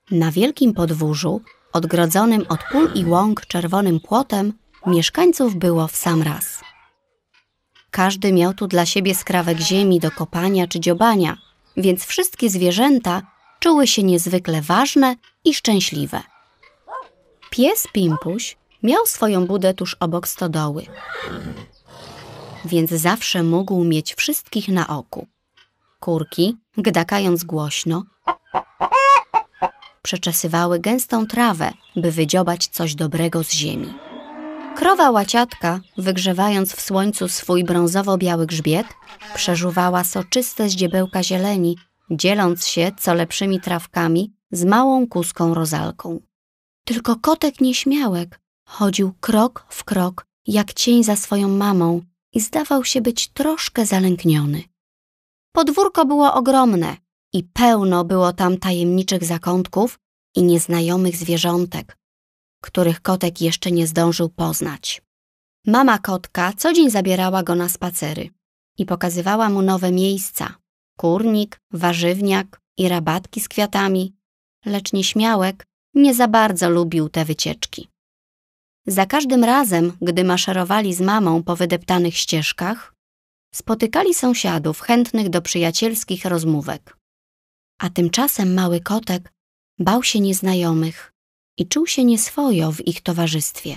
Na wielkim podwórzu, odgrodzonym od pól i łąk czerwonym płotem, mieszkańców było w sam raz. Każdy miał tu dla siebie skrawek ziemi do kopania czy dziobania, więc wszystkie zwierzęta czuły się niezwykle ważne i szczęśliwe. Pies Pimpuś miał swoją budę tuż obok stodoły, więc zawsze mógł mieć wszystkich na oku. Kurki, gdakając głośno, przeczesywały gęstą trawę, by wydziobać coś dobrego z ziemi. Krowa Łaciatka, wygrzewając w słońcu swój brązowo-biały grzbiet, przeżuwała soczyste zdziebełka zieleni, dzieląc się co lepszymi trawkami z małą kuską Rozalką. Tylko kotek Nieśmiałek chodził krok w krok, jak cień za swoją mamą i zdawał się być troszkę zalękniony. Podwórko było ogromne i pełno było tam tajemniczych zakątków i nieznajomych zwierzątek, których kotek jeszcze nie zdążył poznać. Mama kotka co dzień zabierała go na spacery i pokazywała mu nowe miejsca, kurnik, warzywniak i rabatki z kwiatami, lecz Nieśmiałek nie za bardzo lubił te wycieczki. Za każdym razem, gdy maszerowali z mamą po wydeptanych ścieżkach, spotykali sąsiadów chętnych do przyjacielskich rozmówek. A tymczasem mały kotek bał się nieznajomych i czuł się nieswojo w ich towarzystwie.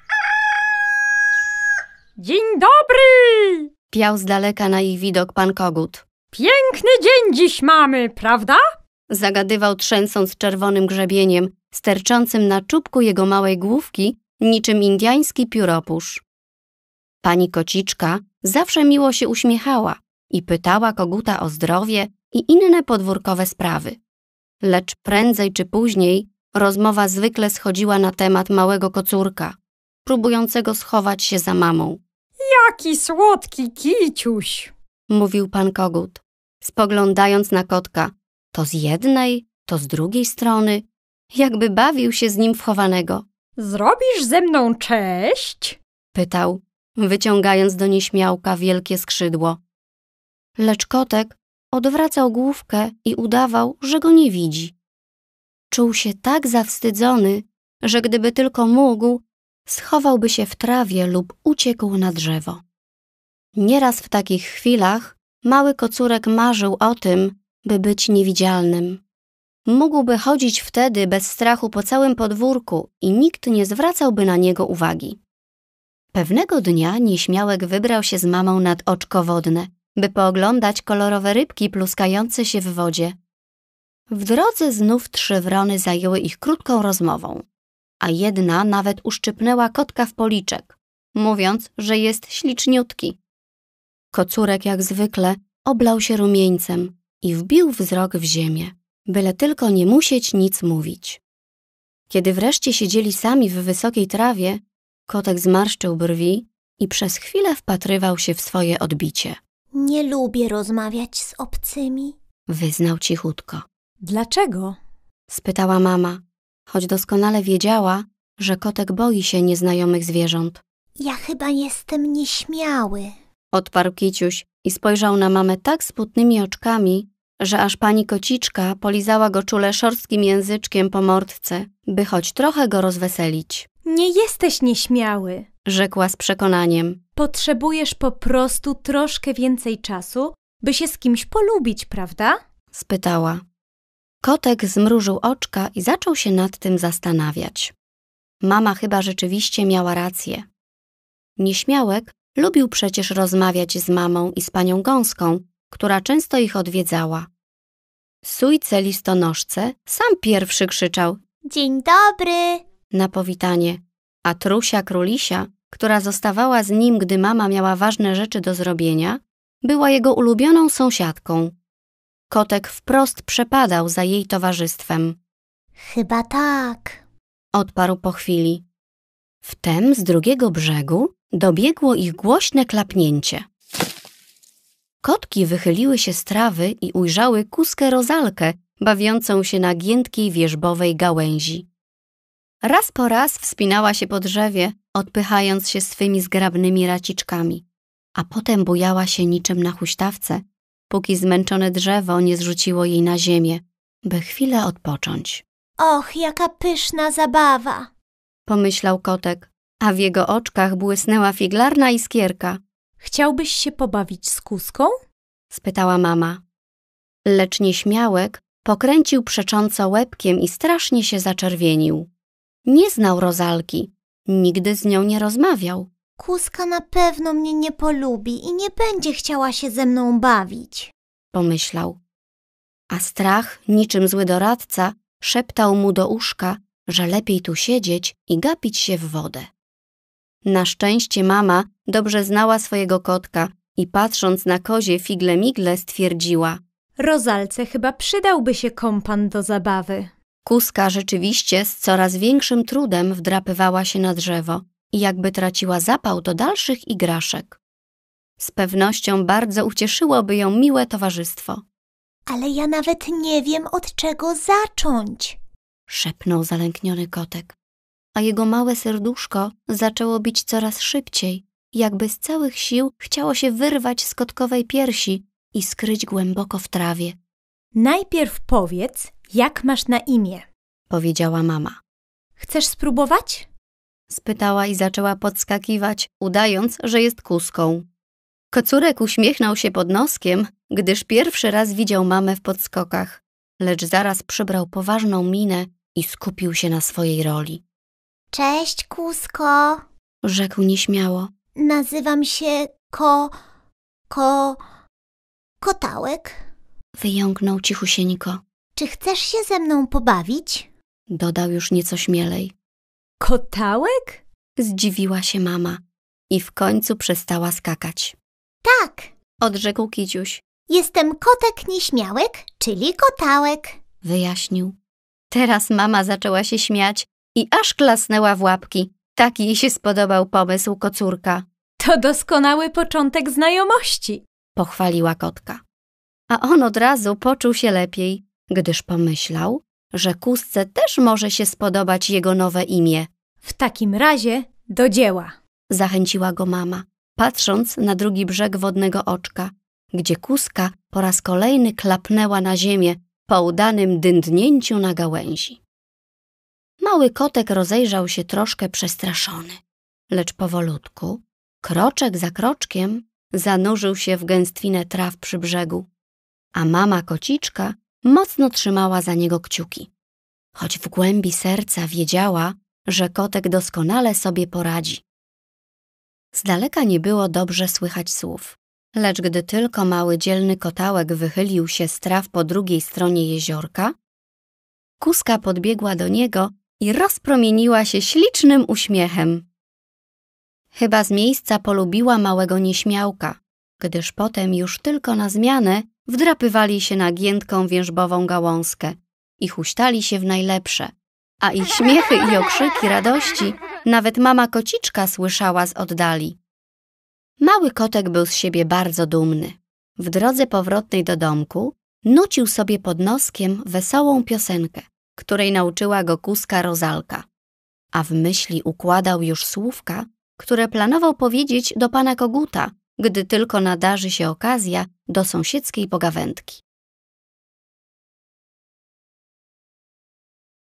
Dzień dobry! Piał z daleka na ich widok pan Kogut. Piękny dzień dziś mamy, prawda? Zagadywał, trzęsąc czerwonym grzebieniem, sterczącym na czubku jego małej główki, niczym indyjski pióropusz. Pani Kociczka zawsze miło się uśmiechała i pytała Koguta o zdrowie i inne podwórkowe sprawy. Lecz prędzej czy później rozmowa zwykle schodziła na temat małego kocurka, próbującego schować się za mamą. Jaki słodki kiciuś! Mówił pan Kogut, spoglądając na kotka, to z jednej, to z drugiej strony, jakby bawił się z nim w chowanego. Zrobisz ze mną cześć? Pytał, wyciągając do Nieśmiałka wielkie skrzydło. Lecz kotek odwracał główkę i udawał, że go nie widzi. Czuł się tak zawstydzony, że gdyby tylko mógł, schowałby się w trawie lub uciekł na drzewo. Nieraz w takich chwilach mały kocurek marzył o tym, by być niewidzialnym. Mógłby chodzić wtedy bez strachu po całym podwórku i nikt nie zwracałby na niego uwagi. Pewnego dnia Nieśmiałek wybrał się z mamą nad oczko wodne, by pooglądać kolorowe rybki pluskające się w wodzie. W drodze znów 3 wrony zajęły ich krótką rozmową, a jedna nawet uszczypnęła kotka w policzek, mówiąc, że jest śliczniutki. Kocurek jak zwykle oblał się rumieńcem i wbił wzrok w ziemię, byle tylko nie musieć nic mówić. Kiedy wreszcie siedzieli sami w wysokiej trawie, kotek zmarszczył brwi i przez chwilę wpatrywał się w swoje odbicie. Nie lubię rozmawiać z obcymi, Wyznał cichutko. Dlaczego? Spytała mama, choć doskonale wiedziała, że kotek boi się nieznajomych zwierząt. Ja chyba jestem nieśmiały. Odparł Kiciuś i spojrzał na mamę tak smutnymi oczkami, że aż pani Kociczka polizała go czule szorstkim języczkiem po mordce, by choć trochę go rozweselić. Nie jesteś nieśmiały. Rzekła z przekonaniem. Potrzebujesz po prostu troszkę więcej czasu, by się z kimś polubić, prawda? Spytała. Kotek zmrużył oczka i zaczął się nad tym zastanawiać. Mama chyba rzeczywiście miała rację. Nieśmiałek lubił przecież rozmawiać z mamą i z panią Gąską, która często ich odwiedzała. Sójce listonoszce sam pierwszy krzyczał Dzień dobry. na powitanie, a Trusia Królisia, która zostawała z nim, gdy mama miała ważne rzeczy do zrobienia, była jego ulubioną sąsiadką. Kotek wprost przepadał za jej towarzystwem. Chyba tak. Odparł po chwili. Wtem z drugiego brzegu dobiegło ich głośne klapnięcie. Kotki wychyliły się z trawy i ujrzały kuskę Rozalkę, bawiącą się na giętkiej wierzbowej gałęzi. Raz po raz wspinała się po drzewie, odpychając się swymi zgrabnymi raciczkami, a potem bujała się niczym na huśtawce, póki zmęczone drzewo nie zrzuciło jej na ziemię, by chwilę odpocząć. Och, jaka pyszna zabawa. Pomyślał kotek, a w jego oczkach błysnęła figlarna iskierka. Chciałbyś się pobawić z Kuską? Spytała mama. Lecz nieśmiałek pokręcił przecząco łebkiem i strasznie się zaczerwienił. Nie znał Rozalki, nigdy z nią nie rozmawiał. Kuska na pewno mnie nie polubi i nie będzie chciała się ze mną bawić. Pomyślał. A strach, niczym zły doradca, szeptał mu do uszka, że lepiej tu siedzieć i gapić się w wodę. Na szczęście mama dobrze znała swojego kotka i patrząc na kozie figle-migle stwierdziła: Rozalce chyba przydałby się kompan do zabawy. Kuska rzeczywiście z coraz większym trudem wdrapywała się na drzewo i jakby traciła zapał do dalszych igraszek. Z pewnością bardzo ucieszyłoby ją miłe towarzystwo. Ale ja nawet nie wiem, od czego zacząć. Szepnął zalękniony kotek, a jego małe serduszko zaczęło bić coraz szybciej, jakby z całych sił chciało się wyrwać z kotkowej piersi i skryć głęboko w trawie. Najpierw powiedz, jak masz na imię. Powiedziała mama. Chcesz spróbować? Spytała i zaczęła podskakiwać, udając, że jest kuską. Kocurek uśmiechnął się pod noskiem, gdyż pierwszy raz widział mamę w podskokach, lecz zaraz przybrał poważną minę i skupił się na swojej roli. Cześć, Kusko. Rzekł nieśmiało. Nazywam się Kotałek. Wyjąknął cichusieńko. Czy chcesz się ze mną pobawić? Dodał już nieco śmielej. Kotałek? Zdziwiła się mama i w końcu przestała skakać. Tak, Odrzekł Kiciuś. jestem kotek nieśmiałek, czyli Kotałek. Wyjaśnił. Teraz mama zaczęła się śmiać i aż klasnęła w łapki. Tak jej się spodobał pomysł kocurka. To doskonały początek znajomości. Pochwaliła kotka. A on od razu poczuł się lepiej, gdyż pomyślał, że Kusce też może się spodobać jego nowe imię. W takim razie do dzieła. Zachęciła go mama, patrząc na drugi brzeg wodnego oczka, gdzie Kuska po raz kolejny klapnęła na ziemię po udanym dyndnięciu na gałęzi. Mały kotek rozejrzał się troszkę przestraszony, lecz powolutku, kroczek za kroczkiem, zanurzył się w gęstwinę traw przy brzegu, a mama kociczka mocno trzymała za niego kciuki, choć w głębi serca wiedziała, że kotek doskonale sobie poradzi. Z daleka nie było dobrze słychać słów, lecz gdy tylko mały dzielny kotałek wychylił się z traw po drugiej stronie jeziorka, Kuska podbiegła do niego i rozpromieniła się ślicznym uśmiechem. Chyba z miejsca polubiła małego nieśmiałka, gdyż potem już tylko na zmianę wdrapywali się na giętką wierzbową gałązkę i huśtali się w najlepsze, a ich śmiechy i okrzyki radości nawet mama kociczka słyszała z oddali. Mały kotek był z siebie bardzo dumny. W drodze powrotnej do domku nucił sobie pod noskiem wesołą piosenkę, której nauczyła go Kuska Rozalka, a w myśli układał już słówka, które planował powiedzieć do pana koguta, gdy tylko nadarzy się okazja do sąsiedzkiej pogawędki.